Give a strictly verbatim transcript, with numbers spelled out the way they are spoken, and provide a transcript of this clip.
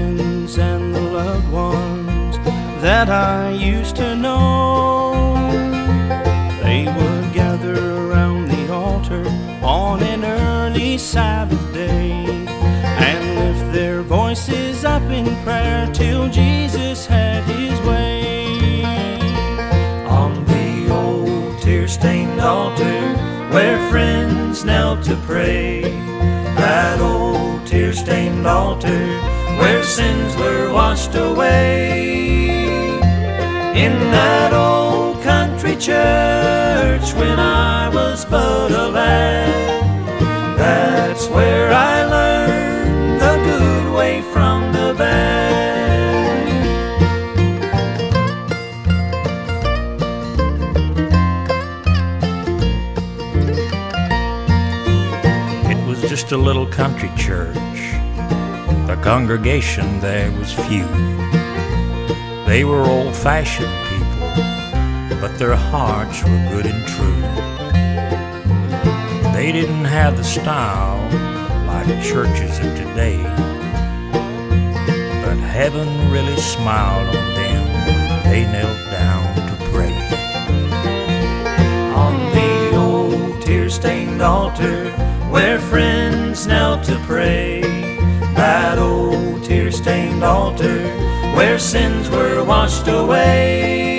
friends and the loved ones that I used to know. They would gather around the altar on an early Sabbath day and lift their voices up in prayer till Jesus had his way. On the old tear-stained altar where friends knelt to pray, that old tear-stained altar where sins were washed away. In that old country church when I was but a lad, that's where I learned the good way from the bad. It was just a little country church. The congregation there was few. They were old-fashioned people, but their hearts were good and true. They didn't have the style like churches of today, but heaven really smiled on them when they knelt down to pray. On the old tear-stained altar where friends knelt to pray, that old tear-stained altar where sins were washed away.